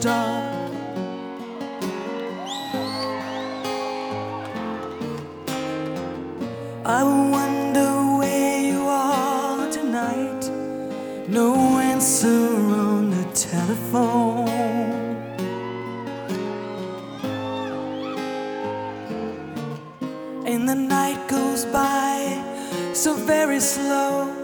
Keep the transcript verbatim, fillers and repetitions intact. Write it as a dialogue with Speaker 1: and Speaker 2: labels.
Speaker 1: star. I wonder where you are tonight. No answer on the telephone. And the night goes by so very slow.